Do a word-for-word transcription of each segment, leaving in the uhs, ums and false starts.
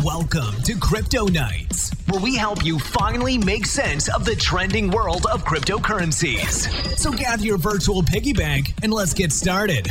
Welcome to Crypto Nights, where we help you finally make sense of the trending world of cryptocurrencies. So gather your virtual piggy bank and let's get started.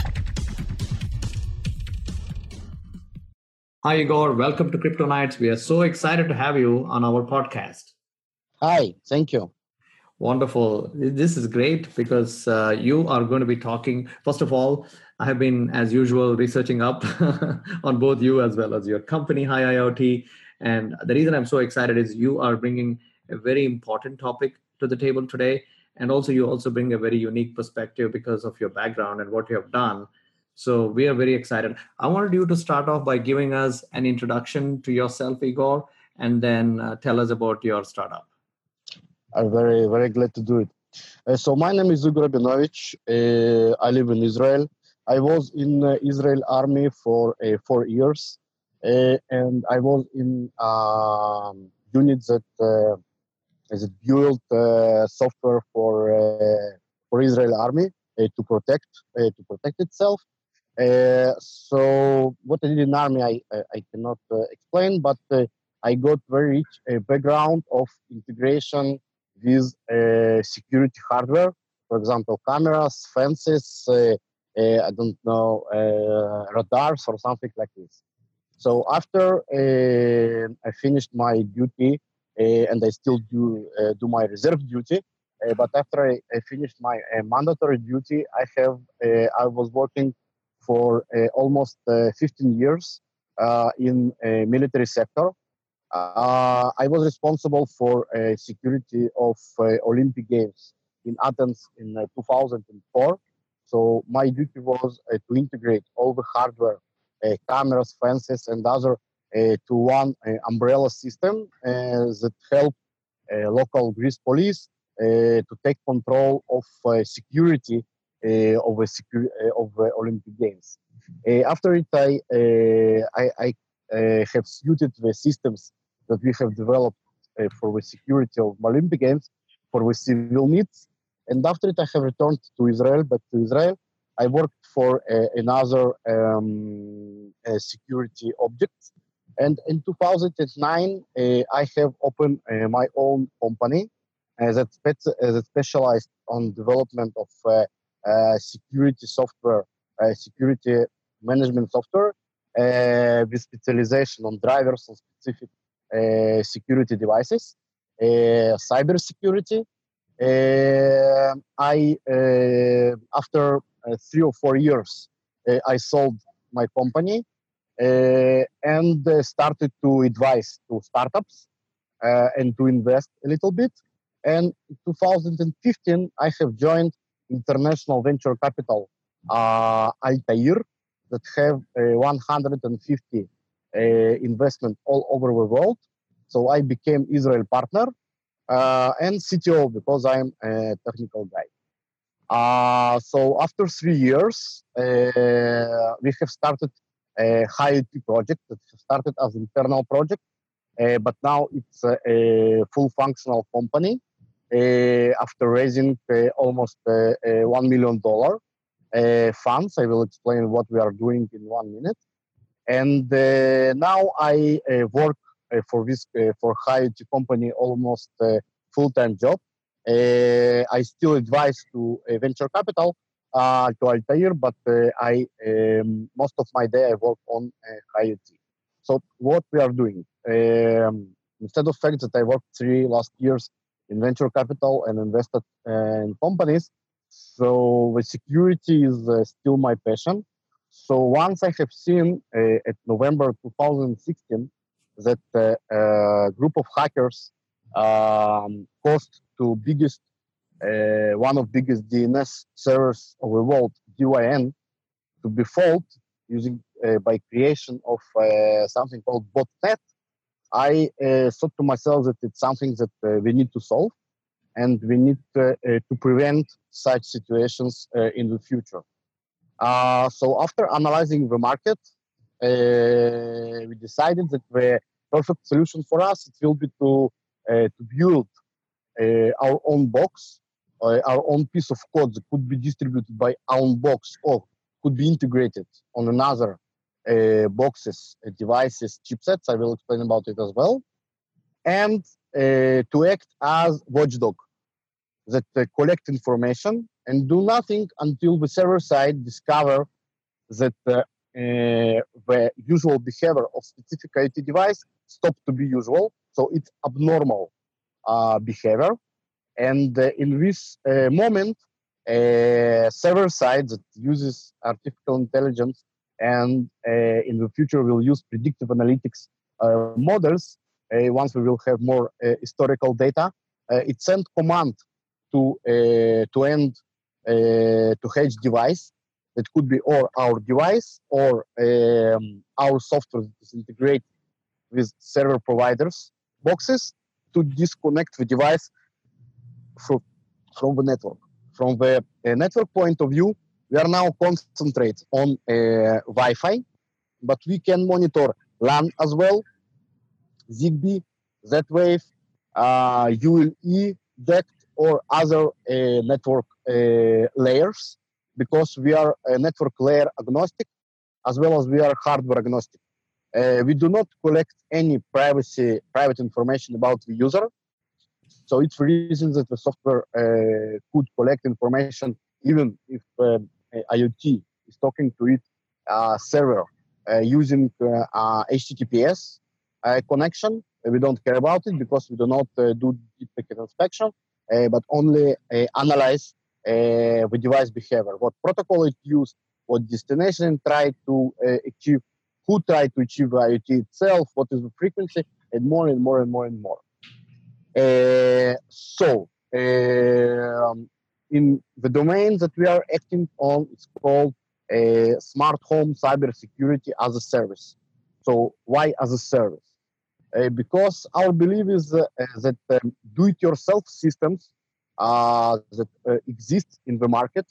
Hi, Igor. Welcome to Crypto Nights. We are so excited to have you on our podcast. Hi, thank you. Wonderful. This is great because uh, you are going to be talking. First of all, I have been, as usual, researching up on both you as well as your company, Hi I O T. And the reason I'm so excited is you are bringing a very important topic to the table today. And also, you also bring a very unique perspective because of your background and what you have done. So we are very excited. I wanted you to start off by giving us an introduction to yourself, Igor, and then uh, tell us about your startup. I'm very, very glad to do it. Uh, so my name is Igor Rabinovich. Uh, I live in Israel. I was in uh, Israel Army for uh, four years, uh, and I was in um, units that uh, is built uh, software for uh, for Israel Army uh, to protect uh, to protect itself. Uh, so what I did in Army, I I, I cannot uh, explain, but uh, I got very rich uh, background of integration with uh, security hardware, for example, cameras, fences, uh, uh, I don't know, uh, radars or something like this. So after uh, I finished my duty, uh, and I still do uh, do my reserve duty, uh, but after I, I finished my uh, mandatory duty, I have uh, I was working for uh, almost uh, fifteen years uh, in a military sector. Uh, I was responsible for uh, security of uh, Olympic Games in Athens in uh, two thousand four. So my duty was uh, to integrate all the hardware, uh, cameras, fences, and other uh, to one uh, umbrella system uh, that help uh, local Greece police uh, to take control of uh, security uh, of the secu- uh, of the Olympic Games. Uh, after it, I uh, I, I uh, have suited the systems that we have developed uh, for the security of Olympic Games for the civil needs. And after it, I have returned to Israel, but to Israel, I worked for uh, another um, uh, security object. And in two thousand nine, uh, I have opened uh, my own company uh, that, spe- uh, that specialized on development of uh, uh, security software, uh, security management software, uh, with specialization on drivers and specific uh, security devices, uh, cyber security. Uh, I uh, after uh, three or four years, uh, I sold my company uh, and uh, started to advise to startups uh, and to invest a little bit. And in two thousand fifteen, I have joined international venture capital uh, Altair that have uh, one hundred fifty uh, investment all over the world. So I became Israel partner uh, and C T O because I'm a technical guy. Uh, so after three years, uh, we have started a Hi I O T project that started as internal project, uh, but now it's a, a full functional company uh, after raising uh, almost uh, uh, one million dollar uh, funds. I will explain what we are doing in one minute. And uh, now I uh, work uh, for this uh, for Hi I O T company almost uh, full-time job. Uh, I still advise to uh, venture capital uh, to Altair, but uh, I um, most of my day I work on uh, Hi I O T. So what we are doing um, instead of fact that I worked three last years in venture capital and invested uh, in companies, so the security is uh, still my passion. So once I have seen uh, at November two thousand sixteen that uh, a group of hackers um, caused to biggest uh, one of biggest D N S servers of the world, D Y N, to be fault using uh, by creation of uh, something called botnet. I uh, thought to myself that it's something that uh, we need to solve, and we need uh, uh, to prevent such situations uh, in the future. Uh, so after analyzing the market, uh, we decided that the perfect solution for us it will be to uh, to build uh, our own box, uh, our own piece of code that could be distributed by our own box or could be integrated on another uh, boxes, uh, devices, chipsets. I will explain about it as well. And uh, to act as watchdog that uh, collect information and do nothing until the server side discover that uh, uh, the usual behavior of specific IoT device stop to be usual. So it's abnormal uh, behavior. And uh, in this uh, moment, a server side that uses artificial intelligence and uh, in the future will use predictive analytics uh, models, uh, once we will have more uh, historical data, uh, it sends command to uh, to end uh, to hedge device. That could be or our device or um, our software that is integrated with server providers boxes to disconnect the device from, from the network. From the uh, network point of view, we are now concentrate on uh, Wi-Fi, but we can monitor LAN as well, ZigBee, Z-Wave, uh, U L E, D E C T, or other uh, network uh, layers, because we are a network layer agnostic, as well as we are hardware agnostic. Uh, we do not collect any privacy, private information about the user. So it's the reason that the software uh, could collect information even if uh, IoT is talking to it uh, server uh, using uh, uh, H T T P S uh, connection. We don't care about it because we do not uh, do deep packet inspection, uh, but only uh, analyze uh, the device behavior, what protocol it used, what destination tried to uh, achieve, who tried to achieve the IoT itself, what is the frequency, and more and more and more and more. Uh, so, uh, in the domain that we are acting on, it's called uh, smart home cybersecurity as a service. So, why as a service? Uh, because our belief is uh, that um, do-it-yourself systems uh, that uh, exist in the market.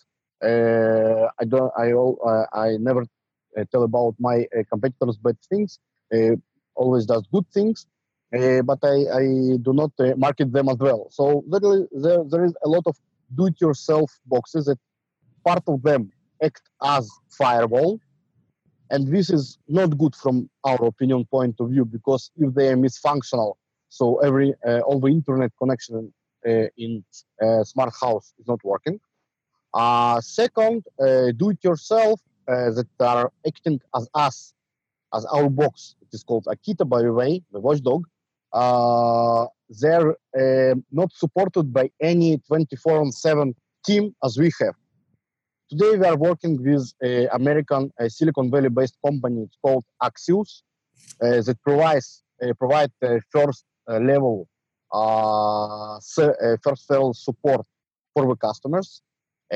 Uh, I don't. I uh, I never uh, tell about my uh, competitors bad things. Uh, always does good things. Uh, but I, I do not uh, market them as well. So there, there, there is a lot of do-it-yourself boxes that part of them act as firewall. And this is not good from our opinion point of view, because if they are misfunctional, so every uh, all the internet connection uh, in uh, smart house is not working. Uh, second, uh, do-it-yourself uh, that are acting as us, as our box. It is called Akita, by the way, the watchdog. Uh, they're uh, not supported by any twenty-four on seven team as we have. Today we are working with an American uh, Silicon Valley based company. It's called Axios, uh, that provides uh, provide uh, first uh, level uh, se- uh, first level support for the customers uh,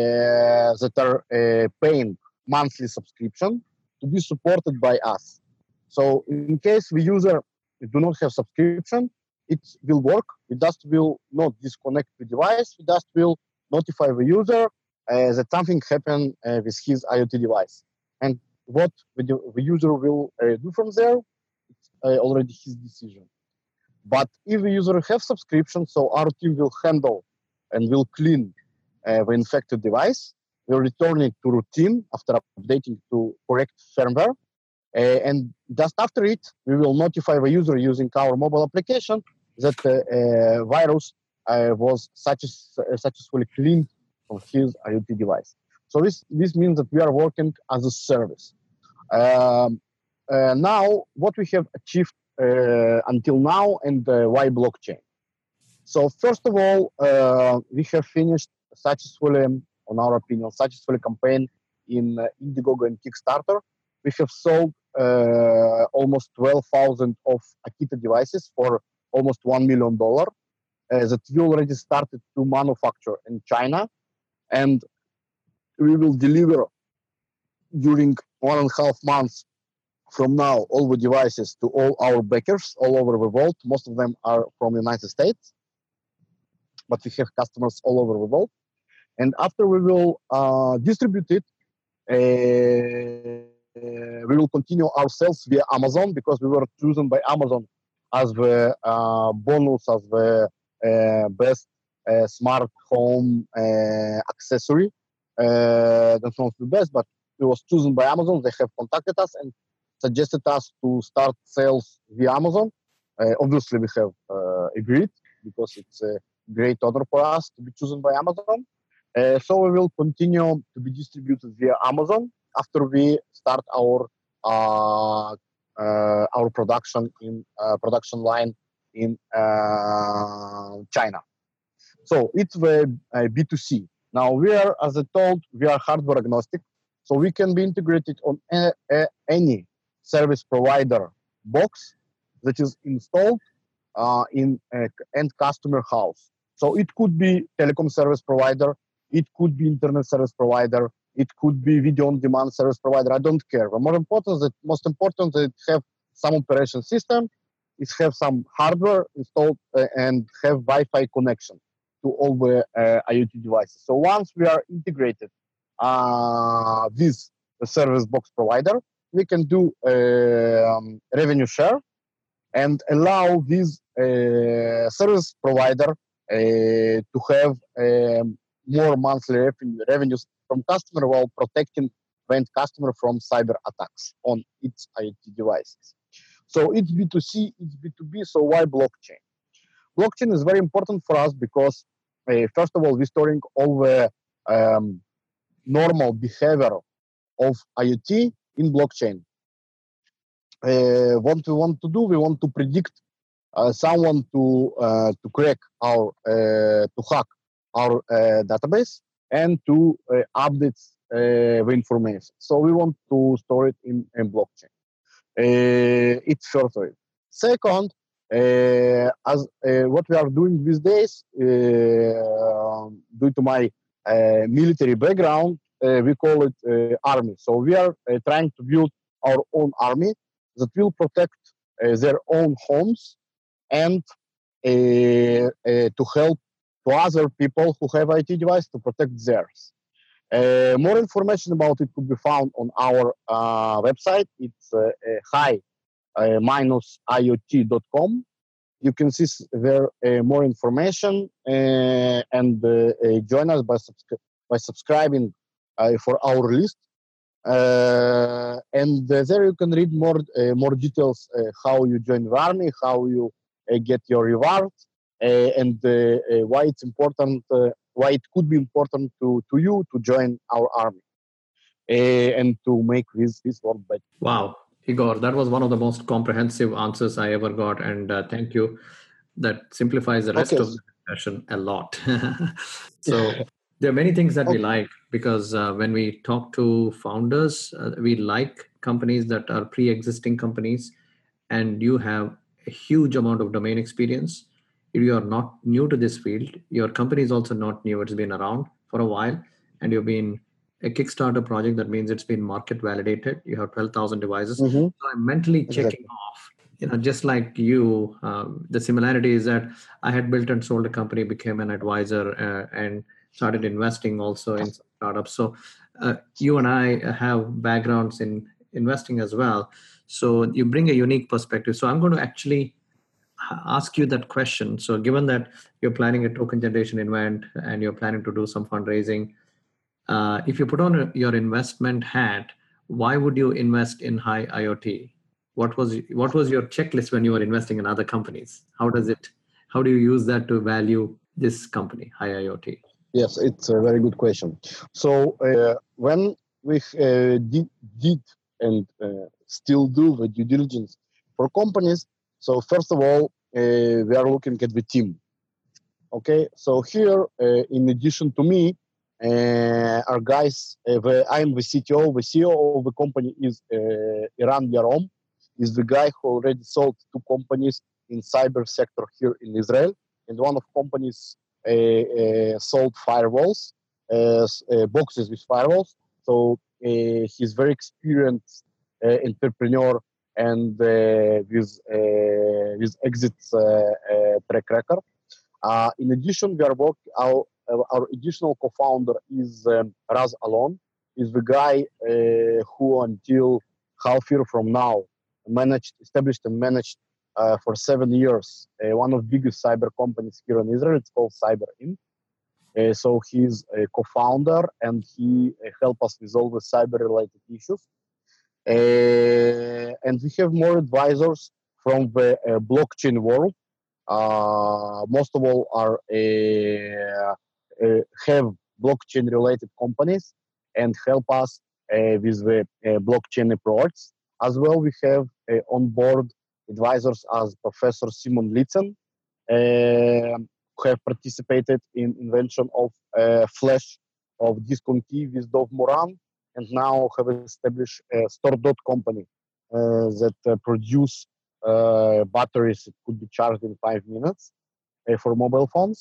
that are uh, paying monthly subscription to be supported by us. So in case the user do not have subscription, it will work. We just will not disconnect the device. We just will notify the user uh, that something happened uh, with his IoT device. And what the, the user will uh, do from there, it's uh, already his decision. But if the user have subscription, so our team will handle and will clean uh, the infected device, will return it to routine after updating to correct firmware. Uh, and just after it, we will notify the user using our mobile application that the uh, uh, virus uh, was success- uh, successfully cleaned from his IoT device. So this, this means that we are working as a service. Um, uh, now, what we have achieved uh, until now and uh, why blockchain? So first of all, uh, we have finished successfully, on our opinion, successfully campaign in uh, Indiegogo and Kickstarter. We have sold uh, almost twelve thousand of Akita devices for almost one million dollars uh, that we already started to manufacture in China. And we will deliver during one and a half months from now all the devices to all our backers all over the world. Most of them are from the United States, but we have customers all over the world. And after we will uh, distribute it, uh, Uh, we will continue our sales via Amazon, because we were chosen by Amazon as the uh, bonus of the uh, best uh, smart home uh, accessory. Uh, that's not the best, but it was chosen by Amazon. They have contacted us and suggested us to start sales via Amazon. Uh, obviously, we have uh, agreed because it's a great honor for us to be chosen by Amazon. Uh, so we will continue to be distributed via Amazon after we start our uh, uh, our production in uh, production line in uh, China. So it's the uh, B two C. Now we are, as I told, we are hardware agnostic, so we can be integrated on a, a, any service provider box that is installed uh, in an end customer house. So it could be telecom service provider, it could be internet service provider, it could be video on demand service provider. I don't care. The more important, that most important, that it have some operation system, it have some hardware installed uh, and have Wi-Fi connection to all the uh, IoT devices. So once we are integrated uh, with the service box provider, we can do uh, um, revenue share and allow this uh, service provider uh, to have um, more monthly revenue, revenues from customer while protecting the end customer from cyber attacks on its IoT devices. So it's B two C, it's B two B, so why blockchain? Blockchain is very important for us because, uh, first of all, we're storing all the um, normal behavior of IoT in blockchain. Uh, what we want to do, we want to predict uh, someone to uh, to crack our uh, to hack our uh, database and to uh, update uh, the information. So we want to store it in, in blockchain. Uh, it's first way. Second, uh, as uh, what we are doing these days, uh, due to my uh, military background, uh, we call it uh, army. So we are uh, trying to build our own army that will protect uh, their own homes and uh, uh, to help to other people who have I T device to protect theirs. Uh, more information about it could be found on our uh, website. It's uh, uh, hi dash I O T dot com. You can see there uh, more information uh, and uh, uh, join us by, subscri- by subscribing uh, for our list. Uh, and uh, there you can read more uh, more details uh, how you join the army, how you uh, get your rewards, uh, and uh, uh, why it's important, uh, why it could be important to, to you to join our army uh, and to make this this world better. Wow, Igor, that was one of the most comprehensive answers I ever got, and uh, thank you. That simplifies the rest Okay. of the discussion a lot. So there are many things that we like because uh, when we talk to founders, uh, we like companies that are pre-existing companies, and you have a huge amount of domain experience. If you are not new to this field, your company is also not new. It's been around for a while, and you've been a Kickstarter project. That means it's been market validated. You have twelve thousand devices. Mm-hmm. So I'm mentally checking Exactly. off. You know, just like you, um, the similarity is that I had built and sold a company, became an advisor, uh, and started investing also in startups. So uh, you and I have backgrounds in investing as well. So you bring a unique perspective. So I'm going to actually ask you that question. So given that you're planning a token generation event and you're planning to do some fundraising, uh, if you put on your investment hat, why would you invest in Hi IoT? What was what was your checklist when you were investing in other companies? How does it? How do you use that to value this company, Hi IoT? Yes, it's a very good question. So uh, when we uh, did, did and uh, still do the due diligence for companies, so first of all, uh, we are looking at the team. Okay, so here, uh, in addition to me, uh, our guys, uh, the, I'm the C T O. The C E O of the company is uh, Eran Yarom. Is the guy who already sold two companies in cyber sector here in Israel, and one of companies uh, uh, sold firewalls, uh, uh, boxes with firewalls. So uh, he's very experienced uh, entrepreneur and uh, with uh, with exits uh, uh, track record. Uh, in addition, we are working. Our our additional co-founder is um, Raz Alon. Is the guy uh, who until half year from now managed, established and managed uh, for seven years uh, one of the biggest cyber companies here in Israel. It's called CyberIn. Uh, so he's a co-founder, and he uh, help us with all the cyber-related issues. Uh, and we have more advisors from the uh, blockchain world. Uh, most of all are uh, uh, have blockchain-related companies and help us uh, with the uh, blockchain approach. As well, we have uh, on board advisors as Professor Simon Litzen, uh, who have participated in invention of uh, flash of Discon key with Dov Moran, and now have established a StoreDot company uh, that uh, produce uh, batteries that could be charged in five minutes uh, for mobile phones.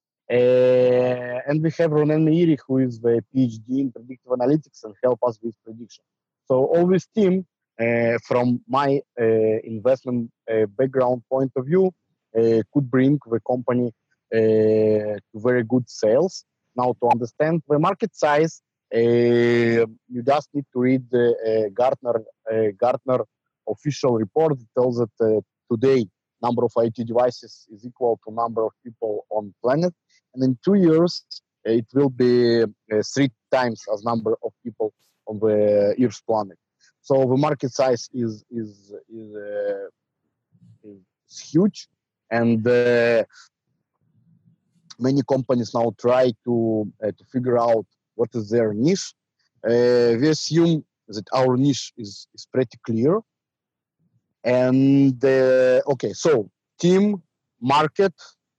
Uh, and we have Ronen Meiri, who is the PhD in predictive analytics and help us with prediction. So all this team, uh, from my uh, investment uh, background point of view, uh, could bring the company uh, to very good sales. Now, to understand the market size, uh, you just need to read the uh, Gartner uh, Gartner official report. It tells that uh, today number of I T devices is equal to number of people on planet, and in two years uh, it will be uh, three times as number of people on the Earth's planet. So the market size is is is, uh, is huge, and uh, many companies now try to uh, to figure out what is their niche. Uh, we assume that our niche is, is pretty clear. And uh, okay, so team, market,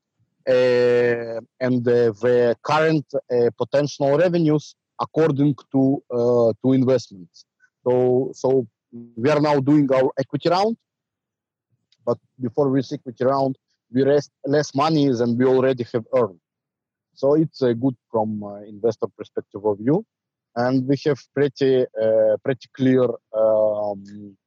uh, and uh, the current uh, potential revenues according to uh, to investments. So so we are now doing our equity round, but before this equity round, we raised less money than we already have earned. So it's uh, good from uh, investor perspective of view, and we have pretty uh, pretty clear um,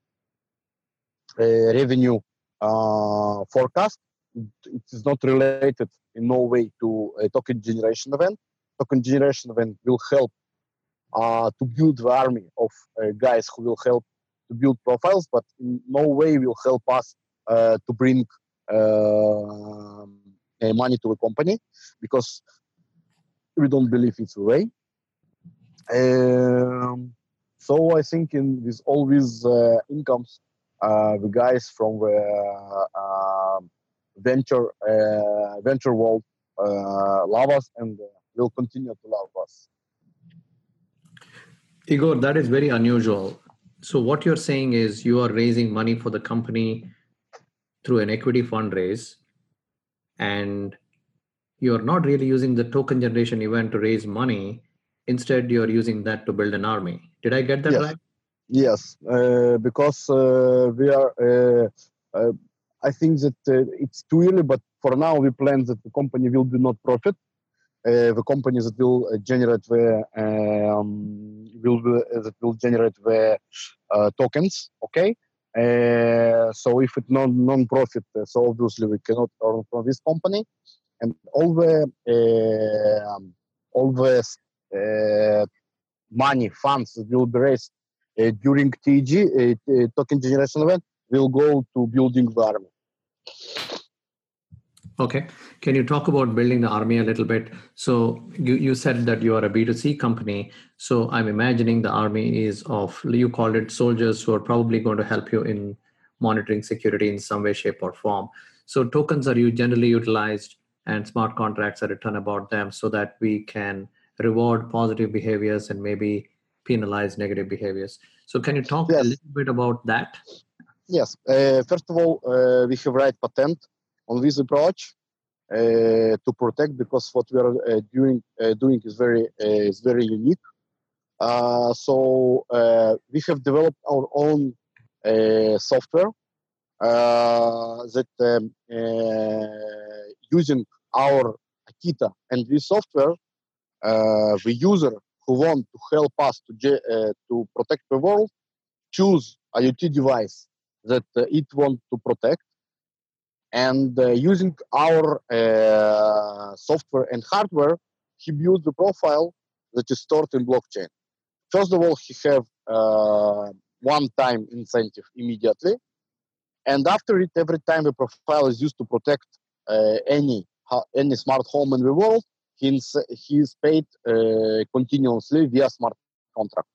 uh, revenue uh, forecast. It is not related in no way to a token generation event. Token generation event will help uh, to build the army of uh, guys who will help to build profiles, but in no way will help us uh, to bring uh, money to the company, because we don't believe it's the way. Um, so I think in with all these uh, incomes, uh, the guys from the uh, venture uh, venture world uh, love us and uh, will continue to love us. Igor, that is very unusual. So what you're saying is you are raising money for the company through an equity fundraise, and you're not really using the token generation event to raise money. Instead, you're using that to build an army. Did I get that yes. right? Yes, uh, because uh, we are, uh, uh, I think that uh, it's too early, but for now we plan that the company will be not profit. Uh, the companies that will uh, generate the um, will be, uh, that will generate the uh, tokens. Okay, uh, so if it's non non-profit, uh, so obviously we cannot earn from this company, and all the uh, all the uh, money funds that will be raised uh, during T G uh, token generation event will go to building the army. Okay. Can you talk about building the army a little bit? So you, you said that you are a B two C company. So I'm imagining the army is of, you called it soldiers who are probably going to help you in monitoring security in some way, shape, or form. So tokens are you generally utilized and smart contracts are written about them so that we can reward positive behaviors and maybe penalize negative behaviors. So can you talk yes. a little bit about that? Yes. Uh, first of all, uh, we have right patent on this approach uh, to protect, because what we are uh, doing uh, doing is very uh, is very unique. Uh, so uh, we have developed our own uh, software uh, that um, uh, using our Akita, and this software, uh, the user who want to help us to uh, to protect the world choose a IoT device that uh, it wants to protect. And uh, using our uh, software and hardware, he builds the profile that is stored in blockchain. First of all, he have uh, one-time incentive immediately, and after it, every time the profile is used to protect uh, any any smart home in the world, he's, he's paid uh, continuously via smart contract.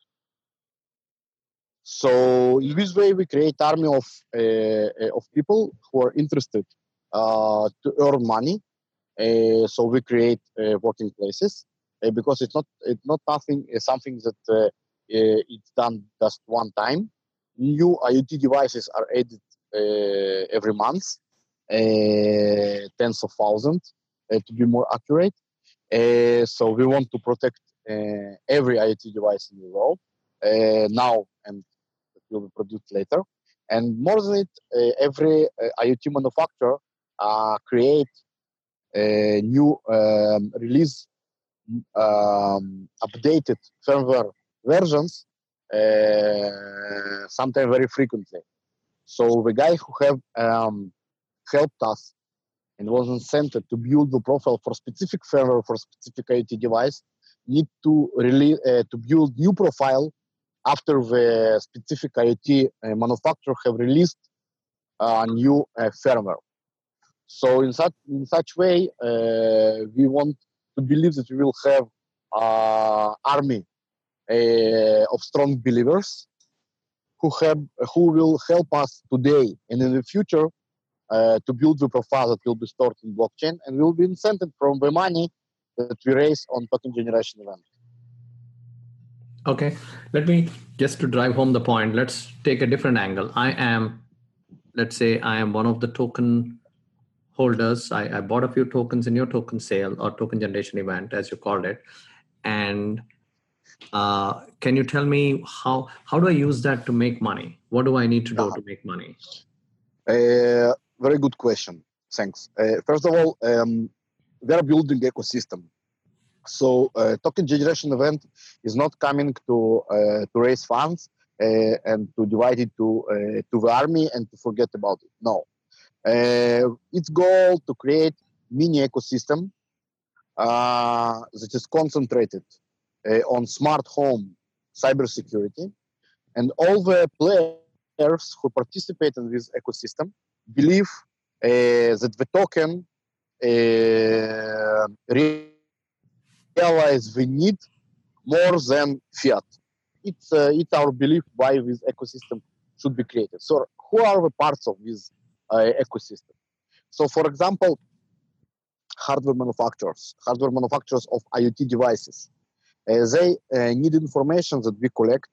So in this way, we create army of uh, of people who are interested uh, to earn money. Uh, so we create uh, working places uh, because it's not it's not nothing uh, something that uh, uh, it's done just one time. New IoT devices are added uh, every month, uh, tens of thousands uh, to be more accurate. Uh, so we want to protect uh, every IoT device in the world uh, now and will be produced later. And more than it, uh, every uh, IoT manufacturer uh, create a new um, release um, updated firmware versions uh, sometimes very frequently. So the guy who have um, helped us and was incented to build the profile for specific firmware for specific IoT device need to really uh, to build new profile after the specific IoT uh, manufacturer have released a new uh, firmware. So in such in such way, uh, we want to believe that we will have an army uh, of strong believers who have who will help us today and in the future uh, to build the profile that will be stored in blockchain and will be incented from the money that we raise on token generation event. Okay, let me, just to drive home the point, let's take a different angle. I am, let's say I am one of the token holders. I, I bought a few tokens in your token sale or token generation event, as you called it. And uh, can you tell me how, how do I use that to make money? What do I need to do Uh-huh. to make money? Uh, very good question. Thanks. Uh, first of all, um, we are building ecosystem. So uh, token generation event is not coming to uh, to raise funds uh, and to divide it to uh, to the army and to forget about it. No, uh, its goal to create mini ecosystem uh, that is concentrated uh, on smart home cybersecurity, and all the players who participate in this ecosystem believe uh, that the token uh, realize we need more than fiat. It's uh, it's our belief why this ecosystem should be created. So who are the parts of this uh, ecosystem? So for example, hardware manufacturers, hardware manufacturers of IoT devices, uh, they uh, need information that we collect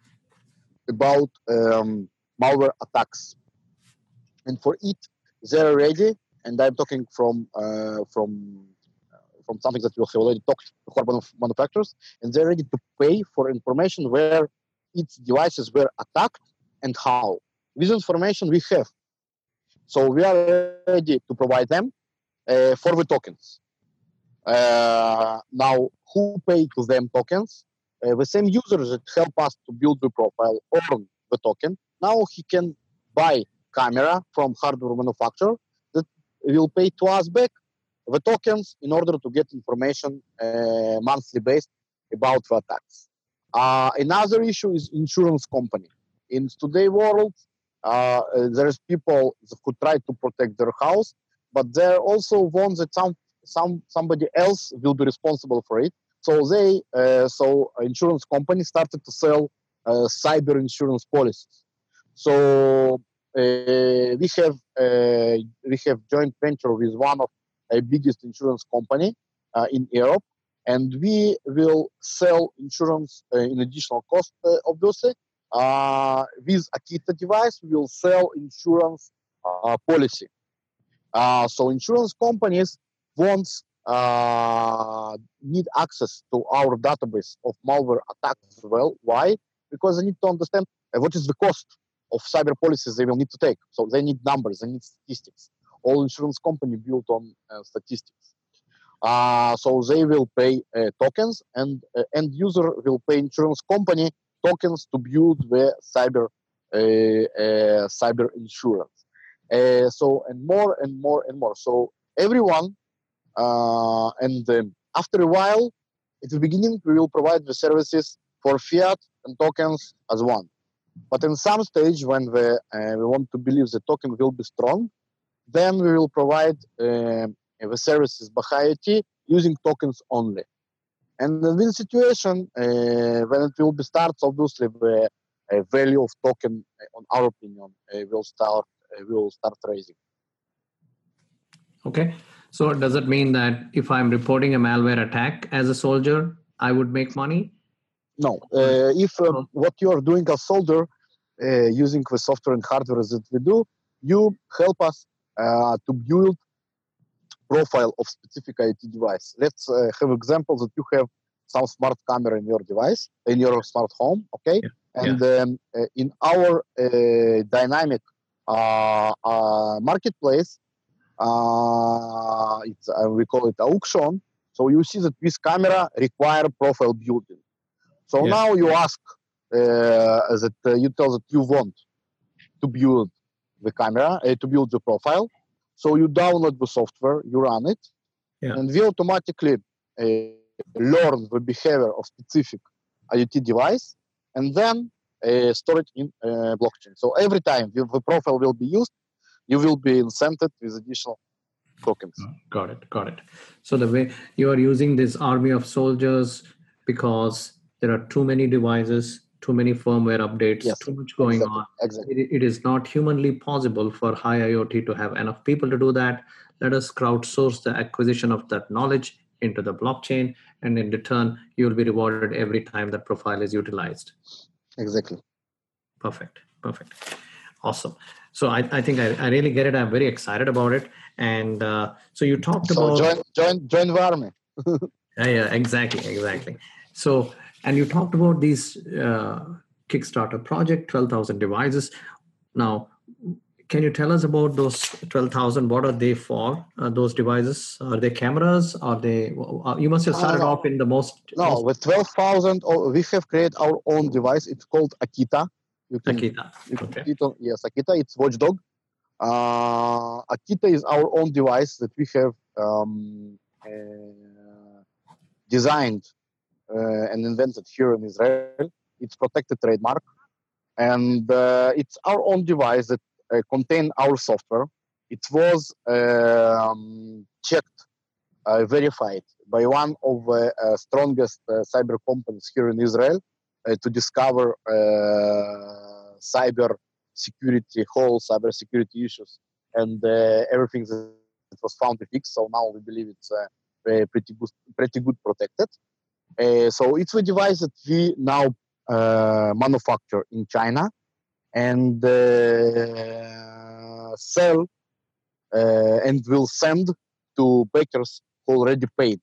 about um, malware attacks. And for it, they're ready, and I'm talking from uh, from from something that we have already talked to hardware manufacturers, and they're ready to pay for information where its devices were attacked and how. This information we have. So we are ready to provide them uh, for the tokens. Uh, now, who pay to them tokens? Uh, the same users that help us to build the profile earn the token. Now he can buy camera from hardware manufacturer that will pay to us back the tokens in order to get information uh, monthly based about the attacks. Uh, another issue is insurance company. In today's world, uh, there's people who try to protect their house, but there also want that some some somebody else will be responsible for it. So they, uh, so insurance companies started to sell uh, cyber insurance policies. So uh, we have uh, we have joint venture with one of a biggest insurance company uh, in Europe, and we will sell insurance uh, in additional cost, uh, obviously. Uh, with Akita device, we will sell insurance uh, policy. Uh, so insurance companies want uh, need access to our database of malware attacks as well. Why? Because they need to understand uh, what is the cost of cyber policies they will need to take. So they need numbers, they need statistics. All insurance company built on uh, statistics. Uh, so they will pay uh, tokens, and uh, end user will pay insurance company tokens to build the cyber uh, uh, cyber insurance. Uh, so and more and more and more. So everyone, uh, and um, after a while, at the beginning we will provide the services for fiat and tokens as one. But in some stage, when the, uh, we want to believe the token will be strong, then we will provide uh, the services by IoT using tokens only. And in this situation, uh, when it will be starts, obviously the uh, value of token, uh, on our opinion, uh, will start uh, will start raising. Okay. So does it mean that if I'm reporting a malware attack as a soldier, I would make money? No. Uh, if um, what you are doing as soldier, uh, using the software and hardware that we do, you help us uh, to build profile of specific I O T device. Let's uh, have example that you have some smart camera in your device, in your smart home, okay? Yeah. And Yeah. um, uh, in our uh, dynamic uh, uh, marketplace, uh, it's, uh, we call it auction. So you see that this camera require profile building. So Yeah. now you ask uh, that uh, you tell that you want to build the camera, uh, to build the profile. So you download the software, you run it, Yeah. and we automatically uh, learn the behavior of specific I O T device, and then uh, store it in uh, blockchain. So every time the, the profile will be used, you will be incented with additional tokens. Got it. Got it. So the way you are using this army of soldiers because there are too many devices, too many firmware updates, Yes, too much going exactly, on. exactly. It, it is not humanly possible for high I O T to have enough people to do that. Let us crowdsource the acquisition of that knowledge into the blockchain, and in return, you will be rewarded every time that profile is utilized. Exactly. Perfect. Perfect. Awesome. So I, I think I, I really get it. I'm very excited about it. And uh, so you talked So about join, join, join the army. yeah, yeah, exactly, exactly. So, and you talked about these uh, Kickstarter project, twelve thousand devices. Now, can you tell us about those twelve thousand? What are they for? Uh, those devices? Are they cameras? Are they? Uh, you must have No, no, started no. off in the most. No, most with twelve thousand, oh, we have created our own device. It's called Akita. You can, Akita. you can Okay. see it on, yes, Akita, it's Watchdog. Uh, Akita is our own device that we have um, uh, designed uh, and invented here in Israel. It's protected trademark. And uh, it's our own device that uh, contain our software. It was um, checked, uh, verified by one of the uh, strongest uh, cyber companies here in Israel uh, to discover uh, cyber security, whole cyber security issues, and uh, everything that was found to fix. So now we believe it's uh, pretty good, pretty good protected. Uh, so it's a device that we now uh, manufacture in China and uh, sell uh, and will send to bakers who already paid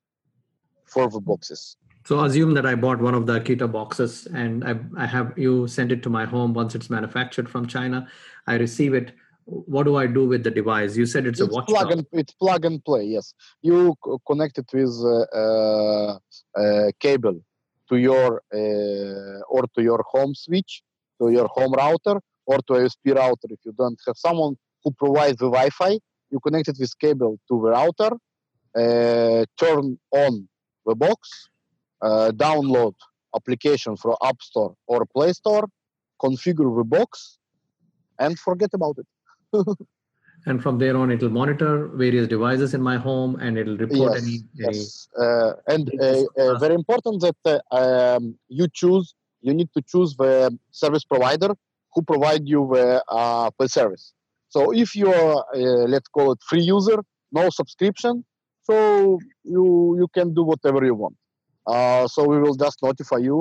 for the boxes. So assume that I bought one of the Akita boxes and I, I have you send it to my home once it's manufactured from China. I receive it. What do I do with the device? You said it's a It's watchdog. plug and it's plug and play. Yes, you c- connect it with uh, uh, uh, cable to your uh, or to your home switch, to your home router, or to a U S B router. If you don't have someone who provides the Wi-Fi, you connect it with cable to the router, uh, turn on the box, uh, download application from App Store or Play Store, configure the box, and forget about it. And from there on, it'll monitor various devices in my home and it'll report Yes, any, any yes, uh, and uh, uh, very important that uh, um, you choose. You need to choose the service provider who provide you the, uh, the service. So if you are, uh, let's call it free user, no subscription, so you you can do whatever you want. Uh, so we will just notify you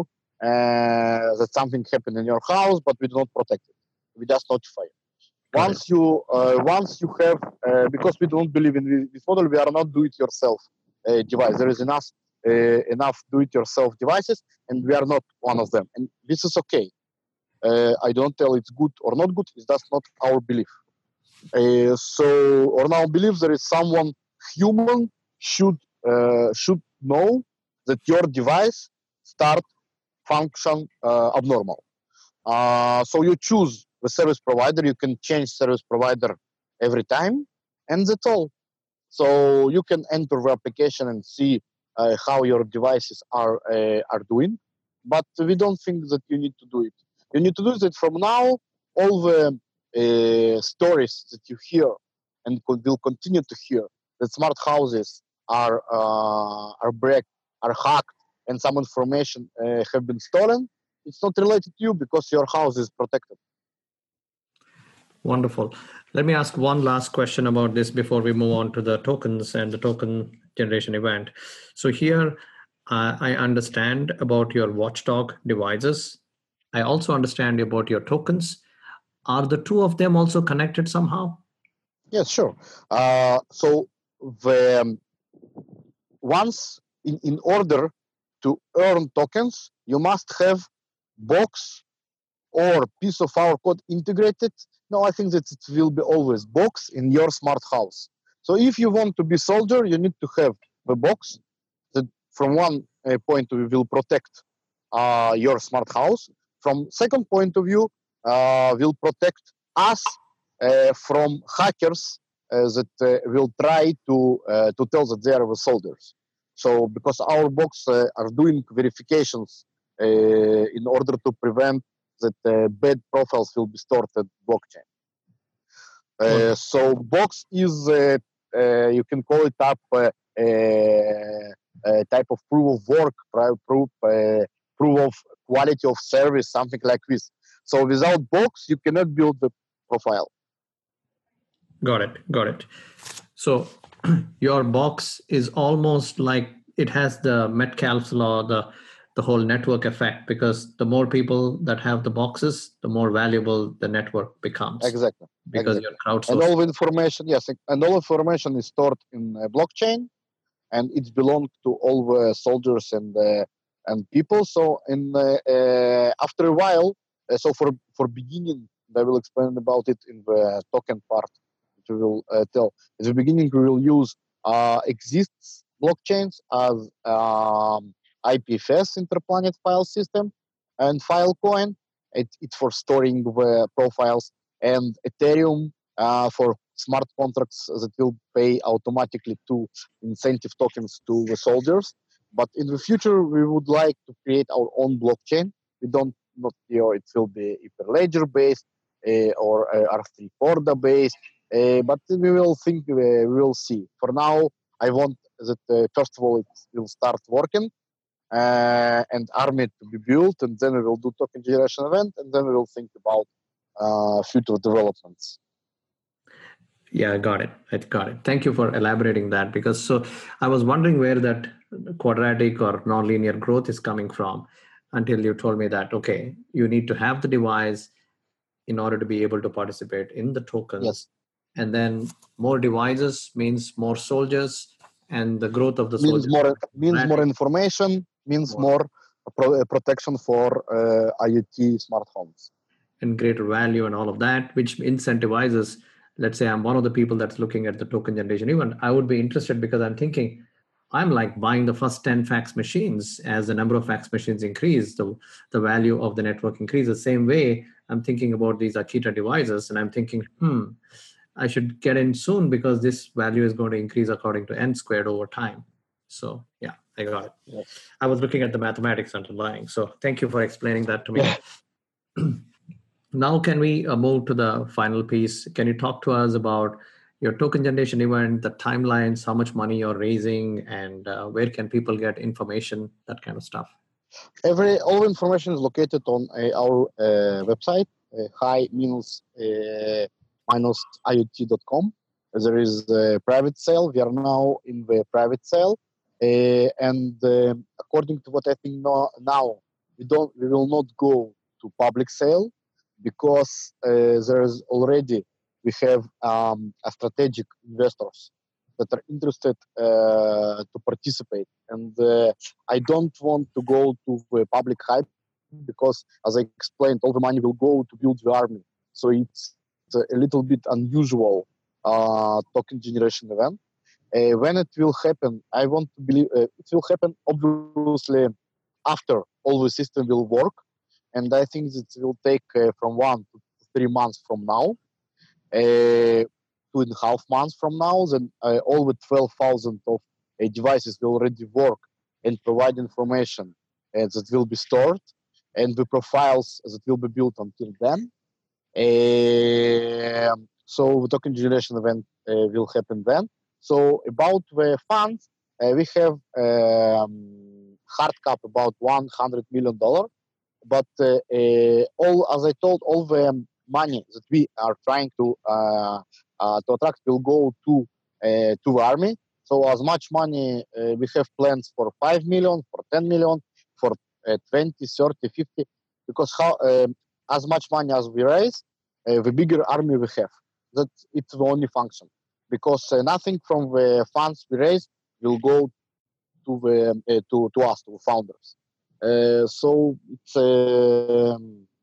uh, that something happened in your house, but we do not protect it. We just notify you. Got Once you uh, once you have uh, because we don't believe in this model, we are not do-it-yourself uh, device. There is enough uh, enough do-it-yourself devices, and we are not one of them. And this is okay. Uh, I don't tell it's good or not good. It's just not our belief. Uh, so, or now believe there is someone human should uh, should know that your device start function uh, abnormal. Uh, so you choose the service provider. You can change service provider every time, and that's all. So you can enter the application and see uh, how your devices are uh, are doing. But we don't think that you need to do it. You need to do it from now. All the uh, stories that you hear and co- will continue to hear that smart houses are uh, are break, are hacked, and some information uh, have been stolen, it's not related to you because your house is protected. Wonderful. Let me ask one last question about this before we move on to the tokens and the token generation event. So here, uh, I understand about your watchdog devices. I also understand about your tokens. Are the two of them also connected somehow? Yes, sure. Uh, so the um, once in, in order to earn tokens, you must have box or piece of our code integrated. No, I think that it will be always box in your smart house. So if you want to be soldier, you need to have the box that from one uh, point of view will protect uh, your smart house. From second point of view, uh, will protect us uh, from hackers uh, that uh, will try to uh, to tell that they are the soldiers. So because our box uh, are doing verifications uh, in order to prevent that uh, bad profiles will be stored at blockchain. Uh, so box is uh, uh, you can call it up uh, a type of proof of work, proof uh, proof of quality of service, something like this. So without box, you cannot build the profile. Got it. Got it. So your box is almost like it has the Metcalfe's law, the the whole network effect, because the more people that have the boxes, the more valuable the network becomes. Exactly. Because exactly. you're crowdsourcing. And all information, yes, and all information is stored in a blockchain, and it belongs to all the soldiers and uh, and people. So in uh, uh, after a while, uh, so for for beginning, I will explain about it in the token part. We will uh, tell at the beginning we will use uh, exists blockchains as um, I P F S, interplanet file system, and Filecoin. It, it's for storing the profiles, and Ethereum uh, for smart contracts that will pay automatically to incentive tokens to the soldiers. But in the future, we would like to create our own blockchain. We don't not you know it will be Hyperledger based uh, or uh, R three Corda based, uh, but we will think uh, we will see. For now, I want that uh, first of all it will start working. Uh, and army to be built, and then we will do token generation event, and then we will think about uh, future developments. Yeah, got it. I got it. Thank you for elaborating that, because so I was wondering where that quadratic or nonlinear growth is coming from until you told me that, okay, you need to have the device in order to be able to participate in the tokens. Yes. And then more devices means more soldiers, and the growth of the means soldiers more means more information, means more, more pro- protection for uh, IoT smart homes. And greater value and all of that, which incentivizes, let's say I'm one of the people that's looking at the token generation event, I would be interested because I'm thinking, I'm like buying the first ten fax machines. As the number of fax machines increase, the, the value of the network increases. Same way, I'm thinking about these Akita devices, and I'm thinking, hmm, I should get in soon because this value is going to increase according to n squared over time. So yeah, I got it. Yes. I was looking at the mathematics underlying. So thank you for explaining that to me. Yeah. Now, can we uh, move to the final piece? Can you talk to us about your token generation event, the timelines, how much money you're raising, and uh, where can people get information, that kind of stuff? Every all information is located on uh, our uh, website, uh, high minus uh, minus I O T dot com. There is a private sale. We are now in the private sale, uh, and uh, according to what I think no, now, we don't we will not go to public sale because uh, there is already we have um, a strategic investors that are interested uh, to participate, and uh, I don't want to go to the public hype because, as I explained, all the money will go to build the army. So it's a little bit unusual uh, token generation event. Uh, when it will happen, I want to believe uh, it will happen obviously after all the system will work, and I think it will take uh, from one to three months from now. Uh, two and a half months from now, then uh, all the twelve thousand of uh, devices will already work and provide information uh, that will be stored, and the profiles that will be built until then. Uh, so the token generation event uh, will happen then. So about the funds, Uh, we have um, hard cap about one hundred million dollars, but uh, uh, all, as I told, all the money that we are trying to uh, uh, to attract will go to uh, to the army. So as much money uh, we have plans for five million, for ten million, for uh, twenty, thirty, fifty, because how uh, as much money as we raise, uh, the bigger army we have. That it's the only function, because uh, nothing from the funds we raise will go to the uh, to to us, to the founders. Uh, so it's uh,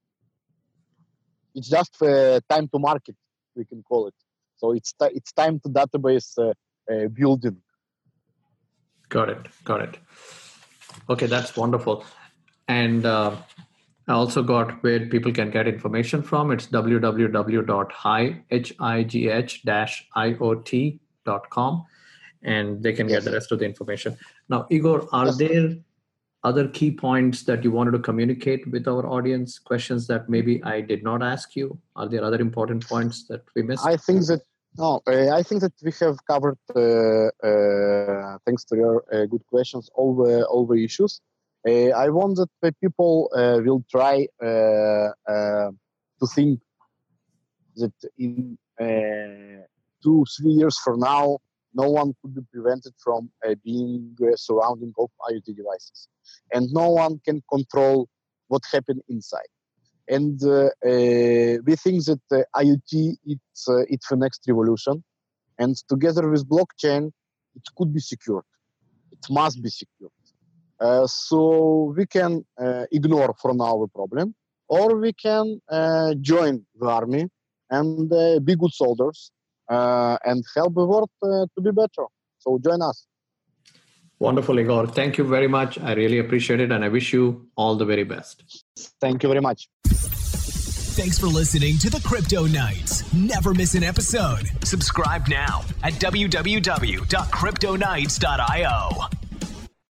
it's just uh, time to market, we can call it. So it's t- it's time to database uh, uh, building. Got it. Got it. Okay, that's wonderful. And uh, I also got where people can get information from. It's w w w dot high dash i o t dot com, and they can yes. get the rest of the information. Now, Igor, are yes. there other key points that you wanted to communicate with our audience? Questions that maybe I did not ask you? Are there other important points that we missed? I think that no, uh, I think that we have covered, uh, uh, thanks to your uh, good questions, all the all the issues. Uh, I want that the people uh, will try uh, uh, to think that in uh, two, three years from now, no one could be prevented from uh, being uh, surrounding of IoT devices, and no one can control what happened inside. And uh, uh, we think that uh, IoT it's uh, it's the next revolution, and together with blockchain, it could be secured. It must be secured. Uh, so we can uh, ignore for now the problem, or we can uh, join the army and uh, be good soldiers uh, and help the world uh, to be better. So join us. Wonderful, Igor. Thank you very much. I really appreciate it, and I wish you all the very best. Thank you very much. Thanks for listening to the Crypto Nights. Never miss an episode. Subscribe now at w w w dot crypto nights dot i o.